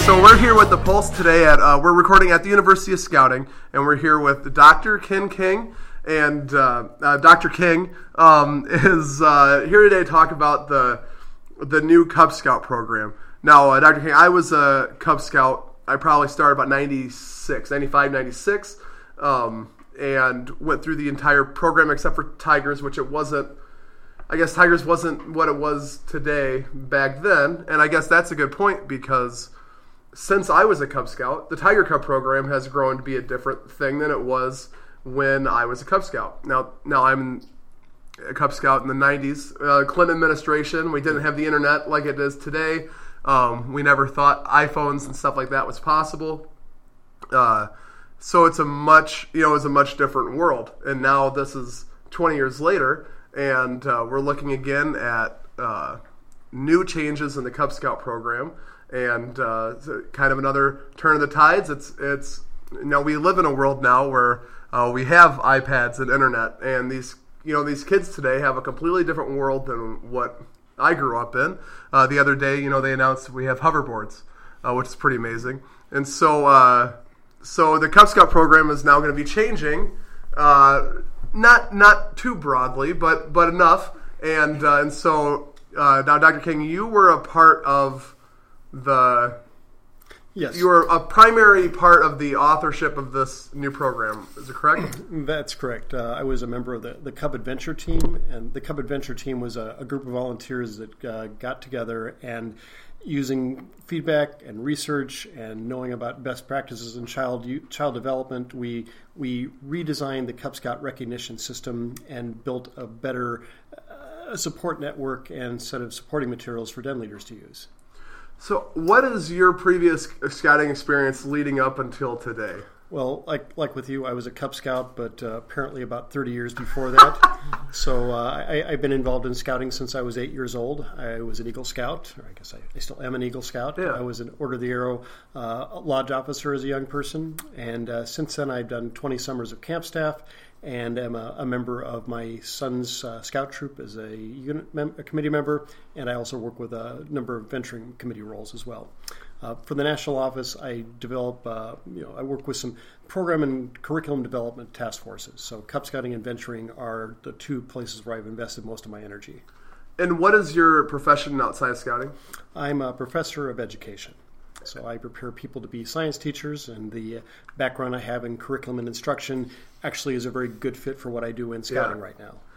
So we're here with the Pulse today. We're recording at the University of Scouting, and we're here with Dr. Ken King. And Dr. King is here today to talk about the new Cub Scout program. Now, Dr. King, I was a Cub Scout. I probably started about 95, 96, and went through the entire program except for Tigers, which it wasn't. I guess Tigers wasn't what it was today back then, and I guess that's a good point because since I was a Cub Scout, the Tiger Cub program has grown to be a different thing than it was when I was a Cub Scout. Now I'm a Cub Scout in the 90s. Clinton administration, we didn't have the internet like it is today. We never thought iPhones and stuff like that was possible. So it's a much different world. And now this is 20 years later, and we're looking again at new changes in the Cub Scout program, and kind of another turn of the tides. It's we live in a world now where we have iPads and internet, and these kids today have a completely different world than what I grew up in. The other day, they announced we have hoverboards, which is pretty amazing. And so the Cub Scout program is now going to be changing, not too broadly, but enough. And so now, Dr. King, you were a part of the. Yes. You were a primary part of the authorship of this new program. Is it correct? That's correct. I was a member of the Cub Adventure team, and the Cub Adventure team was a group of volunteers that got together and, using feedback and research and knowing about best practices in child development, we redesigned the Cub Scout recognition system and built a better support network and set of supporting materials for den leaders to use. So what is your previous scouting experience leading up until today? Well, like with you, I was a Cub Scout, but apparently about 30 years before that. So I've been involved in scouting since I was 8 years old. I was an Eagle Scout, or I guess I still am an Eagle Scout. Yeah. I was an Order of the Arrow lodge officer as a young person, and since then I've done 20 summers of camp staff, and am a member of my son's scout troop as a committee member, and I also work with a number of venturing committee roles as well. For the national office, I develop, I work with some program and curriculum development task forces. So Cub Scouting and venturing are the two places where I've invested most of my energy. And what is your profession outside of scouting? I'm a professor of education. So I prepare people to be science teachers, and the background I have in curriculum and instruction actually is a very good fit for what I do in scouting right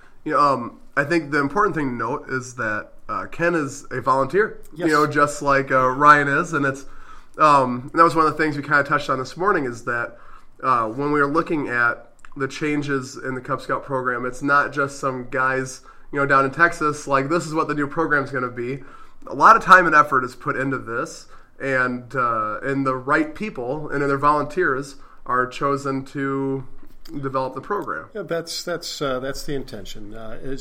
now. I think the important thing to note is that Ken is a volunteer, yes. Just like Ryan is. And it's that was one of the things we kind of touched on this morning is that when we were looking at the changes in the Cub Scout program, it's not just some guys, down in Texas, like this is what the new program is going to be. A lot of time and effort is put into this. And the right people and their volunteers are chosen to develop the program. Yeah, that's the intention.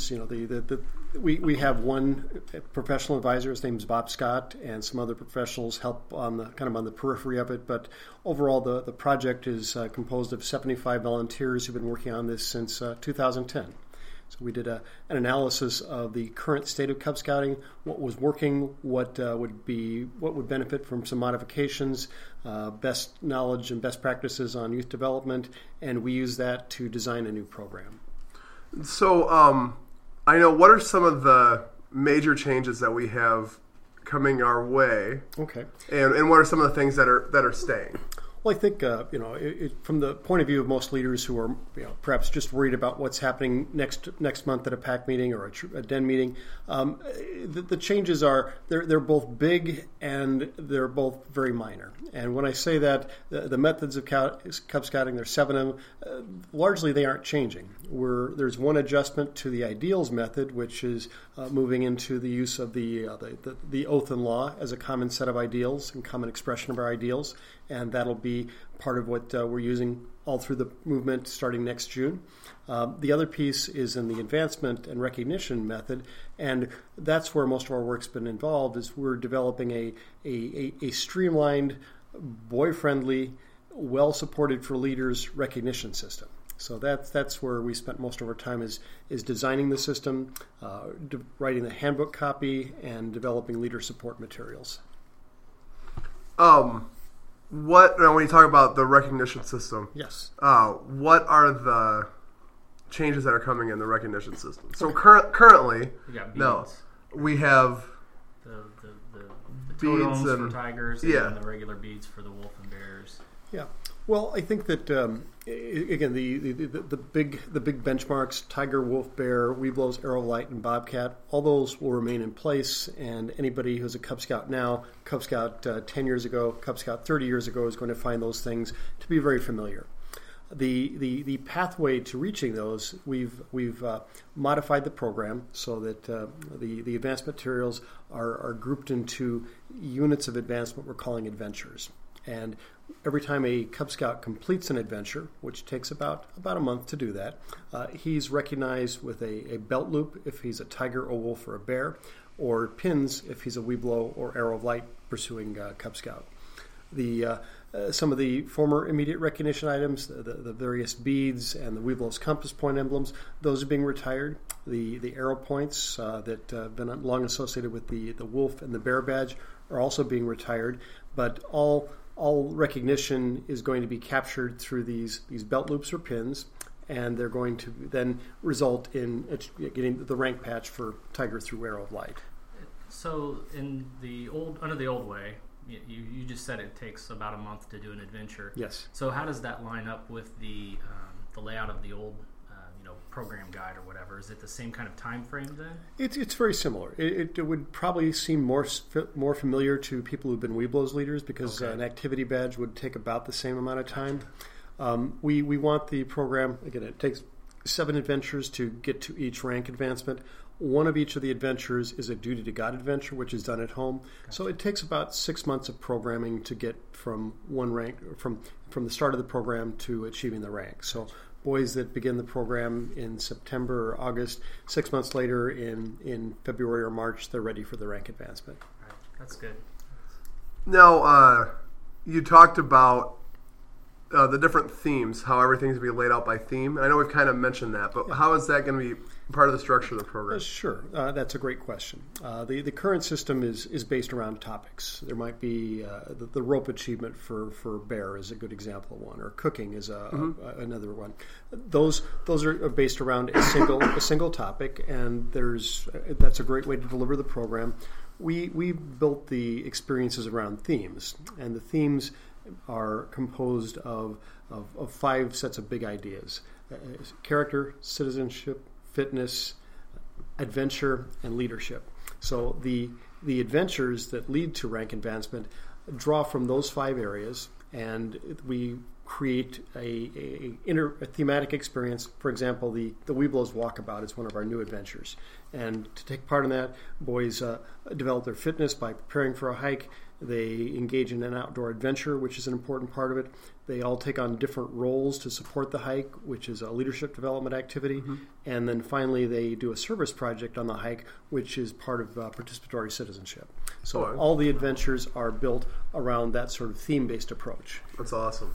We have one professional advisor. His name is Bob Scott, and some other professionals help on the periphery of it. But overall, the project is composed of 75 volunteers who've been working on this since 2010. So we did an analysis of the current state of Cub Scouting, what was working, what would benefit from some modifications, best knowledge and best practices on youth development, and we use that to design a new program. So I know, what are some of the major changes that we have coming our way? Okay. And what are some of the things that are staying? Well, I think, from the point of view of most leaders who are perhaps just worried about what's happening next month at a PAC meeting or a den meeting, the changes are, they're both big and they're both very minor. And when I say that, the methods of Cub Scouting, there's 7 of them, largely they aren't changing. There's one adjustment to the ideals method, which is moving into the use of the oath and law as a common set of ideals and common expression of our ideals. And that'll be part of what we're using all through the movement starting next June. The other piece is in the advancement and recognition method, and that's where most of our work's been involved, is we're developing a streamlined, boy-friendly, well-supported for leaders recognition system. So that's where we spent most of our time is designing the system, writing the handbook copy, and developing leader support materials. When you talk about the recognition system, Yes. what are the changes that are coming in the recognition system? So currently, We got no, beads. we have The beads totems for and tigers, yeah. and the regular beads for the wolf and bears. Yeah. Well, I think that again the big benchmarks: tiger, wolf, bear, Webelos, Arrow of Light, and Bobcat. All those will remain in place, and anybody who's a Cub Scout now, Cub Scout 10 years ago, Cub Scout 30 years ago, is going to find those things to be very familiar. The pathway to reaching those, we've modified the program so that the advanced materials are grouped into units of advancement we're calling adventures. And every time a Cub Scout completes an adventure, which takes about a month to do that, he's recognized with a belt loop if he's a tiger, a wolf, or a bear, or pins if he's a Webelo or Arrow of Light pursuing Cub Scout. Some of the former immediate recognition items, the various beads and the Webelos compass point emblems, those are being retired. The arrow points that have been long associated with the wolf and the bear badge are also being retired, but all recognition is going to be captured through these belt loops or pins, and they're going to then result in getting the rank patch for Tiger through Arrow of Light. So under the old way, you just said it takes about a month to do an adventure. Yes. So how does that line up with the layout of the old program guide or whatever? Is it the same kind of time frame then? It's very similar. It would probably seem more familiar to people who've been Webelos leaders because an activity badge would take about the same amount of time. We want the program, again, it takes 7 adventures to get to each rank advancement. One of each of the adventures is a Duty to God adventure, which is done at home. Gotcha. So it takes about 6 months of programming to get from one rank, from the start of the program to achieving the rank. So boys that begin the program in September or August, 6 months later in February or March, they're ready for the rank advancement. Right. That's good. Now, you talked about the different themes, how everything's going to be laid out by theme. I know we've kind of mentioned that, but how is that going to be part of the structure of the program? Sure. That's a great question. The current system is based around topics. There might be the rope achievement for bear is a good example of one, or cooking is another one. Those are based around a single topic, and that's a great way to deliver the program. We built the experiences around themes, and the themes are composed of 5 sets of big ideas: character, citizenship, fitness, adventure, and leadership. So the adventures that lead to rank advancement draw from those 5 areas, and we create a thematic experience. For example, the Webelos Walkabout is one of our new adventures. And to take part in that, boys develop their fitness by preparing for a hike. They engage in an outdoor adventure, which is an important part of it. They all take on different roles to support the hike, which is a leadership development activity. Mm-hmm. And then finally, they do a service project on the hike, which is part of participatory citizenship. So all the adventures are built around that sort of theme-based approach. That's awesome.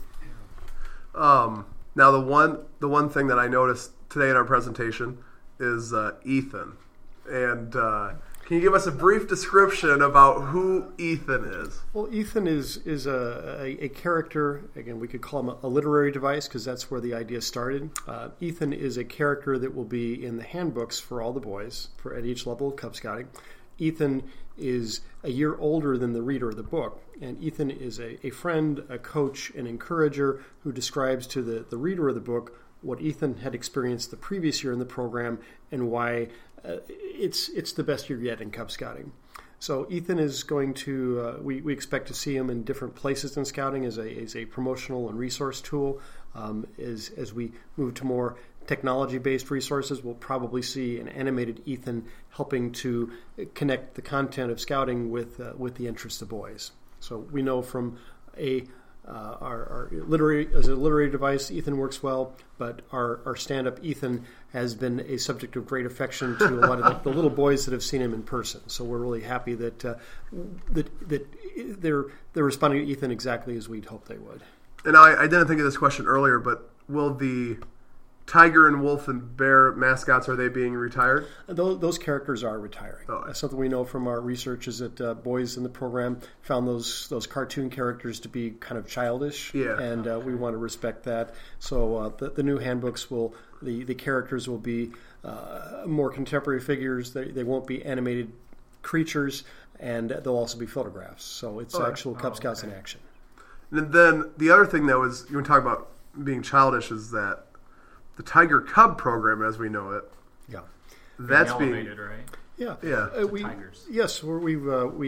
Now, the one thing that I noticed today in our presentation is Ethan. And can you give us a brief description about who Ethan is? Well, Ethan is a character. Again, we could call him a literary device because that's where the idea started. Ethan is a character that will be in the handbooks for all the boys at each level of Cub Scouting. Ethan is a year older than the reader of the book, and Ethan is a friend, a coach, an encourager who describes to the reader of the book what Ethan had experienced the previous year in the program and why it's the best year yet in Cub Scouting. So Ethan is going to, we expect to see him in different places in Scouting as a promotional and resource tool. As we move to more technology-based resources, we'll probably see an animated Ethan helping to connect the content of Scouting with the interests of boys. So we know from our literary device, Ethan works well, but our stand-up Ethan has been a subject of great affection to a lot of the little boys that have seen him in person. So we're really happy that they're responding to Ethan exactly as we'd hoped they would. And I didn't think of this question earlier, but will the Tiger and Wolf and Bear mascots, are they being retired? Those characters are retiring. Oh. Something we know from our research is that boys in the program found those cartoon characters to be kind of childish, and we want to respect that. So the new handbooks the characters will be more contemporary figures. They won't be animated creatures, and they'll also be photographs. So it's actual Cub Scouts in action. And then the other thing that was, you were talking about being childish, is that the Tiger Cub program, as we know it, that's being elevated, right? Yeah. Tigers. Yes, we've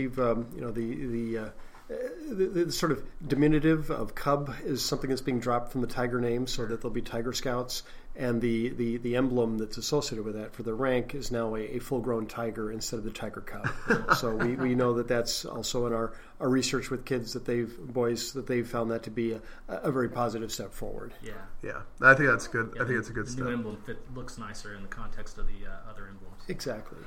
the sort of diminutive of Cub is something that's being dropped from the Tiger name, so that there'll be Tiger Scouts, and the emblem that's associated with that for the rank is now a full-grown tiger instead of the Tiger Cub. So we know that's also in our research with kids that they've found that to be a very positive step forward. Yeah. I think that's good. I think it's a good the step. new emblem looks nicer in the context of the other emblems. Exactly.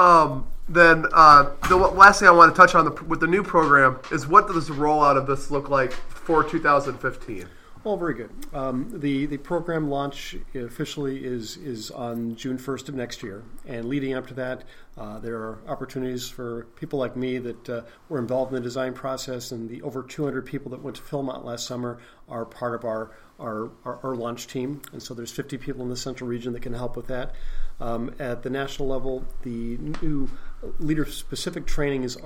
Then the last thing I want to touch on with the new program is, what does the rollout of this look like for 2015? Well, very good. The program launch officially is on June 1st of next year, and leading up to that, there are opportunities for people like me that were involved in the design process, and the over 200 people that went to Philmont last summer are part of our launch team, and so there's 50 people in the central region that can help with that. At the national level, the new leader-specific training is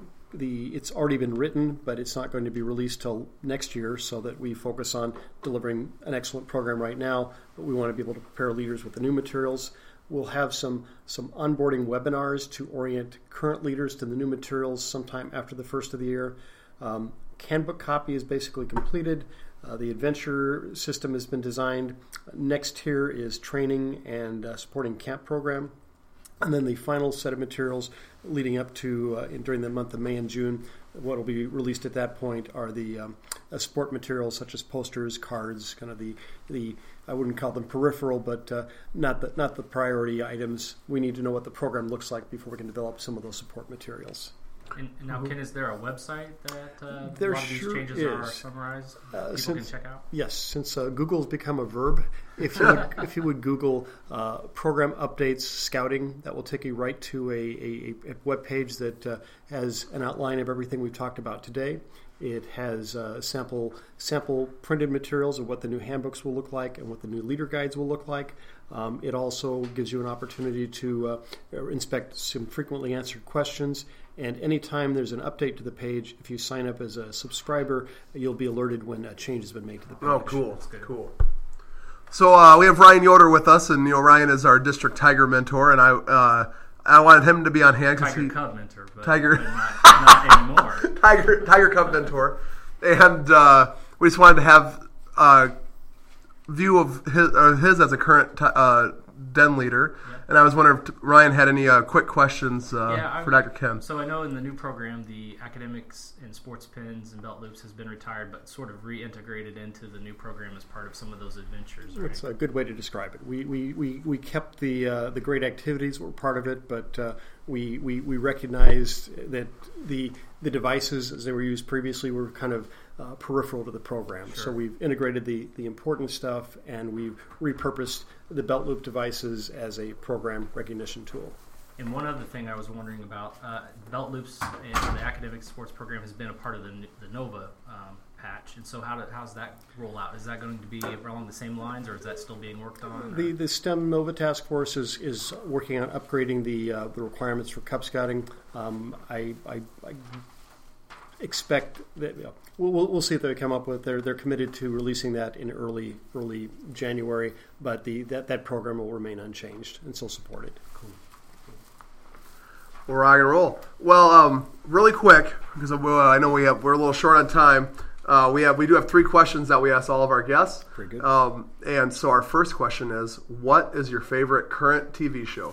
it's already been written, but it's not going to be released till next year, so that we focus on delivering an excellent program right now, but we want to be able to prepare leaders with the new materials. We'll have some onboarding webinars to orient current leaders to the new materials sometime after the first of the year. Handbook copy is basically completed. The adventure system has been designed. Next here is training and supporting camp program. And then the final set of materials leading up to during the month of May and June, what will be released at that point are the sport materials such as posters, cards, kind of the I wouldn't call them peripheral, but not the priority items. We need to know what the program looks like before we can develop some of those support materials. And now, Ken, is there a website that There a lot of these sure changes is. are summarized? People can check out? Yes, since Google's become a verb, if you would Google program updates scouting, that will take you right to a web page that has an outline of everything we've talked about today. It has sample printed materials of what the new handbooks will look like and what the new leader guides will look like. It also gives you an opportunity to inspect some frequently answered questions. And anytime there's an update to the page, if you sign up as a subscriber, you'll be alerted when a change has been made to the page. Oh, cool. So we have Ryan Yoder with us, and Ryan is our district Tiger mentor, and I wanted him to be on hand because Tiger Cub mentor, but Tiger, not anymore. Tiger Cub mentor, and we just wanted to have a view of his as a current den leader. Yeah. And I was wondering if Ryan had any quick questions for Dr. Kim. So I know in the new program, the academics and sports pins and belt loops has been retired, but sort of reintegrated into the new program as part of some of those adventures. Right? That's a good way to describe it. We kept the great activities were part of it, but we recognized that the devices as they were used previously were kind of peripheral to the program. Sure. So we've integrated the important stuff, and we've repurposed the belt loop devices as a program recognition tool. And one other thing I was wondering about, belt loops and the academic sports program has been a part of the NOVA patch. And so how's that roll out? Is that going to be along the same lines, or is that still being worked on? The STEM NOVA task force is working on upgrading the requirements for Cub Scouting. I expect that we'll see if they come up with. They're committed to releasing that in early January, but that program will remain unchanged and still supported. Cool. We'll rock and roll. Well, really quick, because I know we're a little short on time. We do have 3 questions that we ask all of our guests. Pretty good. And so our first question is, what is your favorite current TV show?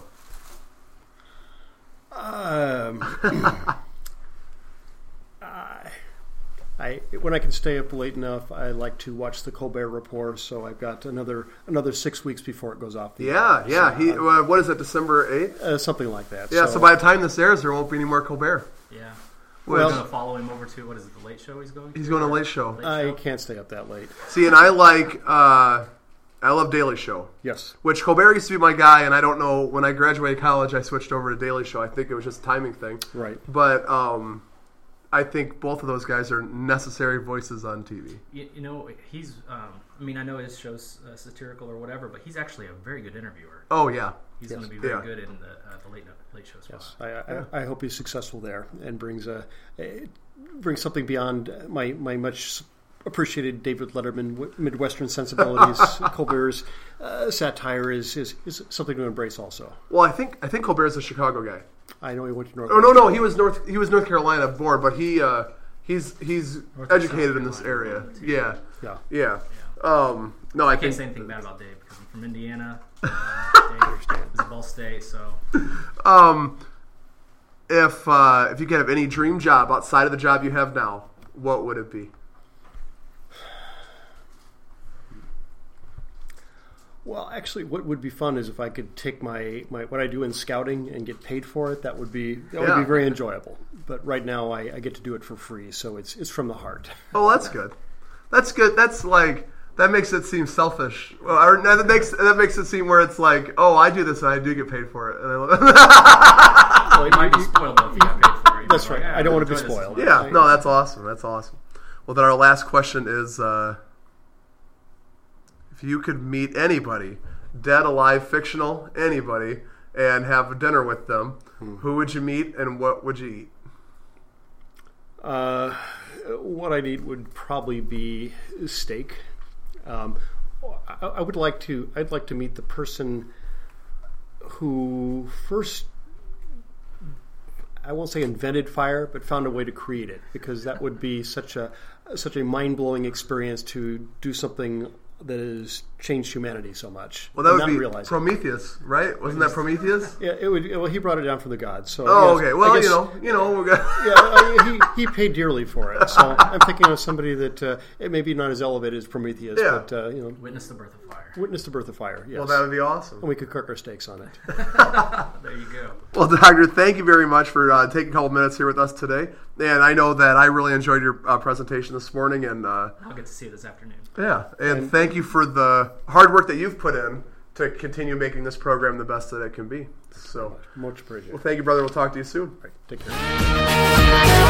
When I can stay up late enough, I like to watch the Colbert Report. So I've got another 6 weeks before it goes off the air. So, what is it, December 8th? Something like that. Yeah. So by the time this airs, there won't be any more Colbert. Yeah. Well, we're going to follow him over to, what is it, the Late Show he's going to? He's going to Late Show. I can't stay up that late. See, and I I love Daily Show. Yes. Which Colbert used to be my guy, and I don't know, when I graduated college, I switched over to Daily Show. I think it was just a timing thing. Right. But I think both of those guys are necessary voices on TV. You know, he's, I know his show's satirical or whatever, but he's actually a very good interviewer. Oh, yeah. He's going to be very good in the late show spot. Yes. I hope he's successful there and brings something beyond my much appreciated David Letterman Midwestern sensibilities. Colbert's satire is something to embrace also. Well, I think Colbert's a Chicago guy. I know he went to North. Oh no, he was North Carolina born, but he's educated in this area. Yeah. No, I can't say anything bad about Dave because I'm from Indiana. Dave is at Ball State, so. If you could have any dream job outside of the job you have now, what would it be? Well, actually, what would be fun is if I could take my what I do in scouting and get paid for it. That would be very enjoyable. But right now, I get to do it for free, so it's from the heart. Oh, that's good. That's good. That's like that makes it seem selfish. Or that makes it seem where it's like, oh, I do this and I do get paid for it. And I love it. Well, you might be spoiled though if you got paid for it. That's right. I don't want to be spoiled. Yeah. No, that's awesome. That's awesome. Well, then our last question is. If you could meet anybody, dead, alive, fictional, anybody, and have dinner with them, who would you meet and what would you eat? What I'd eat would probably be steak. I'd like to meet the person who first, I won't say invented fire, but found a way to create it, because that would be such a mind-blowing experience to do something that has changed humanity so much. Well, that would be Prometheus, right? Wasn't that Prometheus? Yeah, it would. Well, he brought it down from the gods. So okay. Well, you know. Yeah, he paid dearly for it. So I'm thinking of somebody that it may be not as elevated as Prometheus, but witness the birth of fire. Witness the birth of fire. Yes. Well, that would be awesome. And we could cook our steaks on it. There you go. Well, Doctor, thank you very much for taking a couple minutes here with us today. And I know that I really enjoyed your presentation this morning, and I'll get to see it this afternoon. Yeah, and thank you for the hard work that you've put in to continue making this program the best that it can be. So much appreciated. Well, thank you, brother. We'll talk to you soon. All right, take care.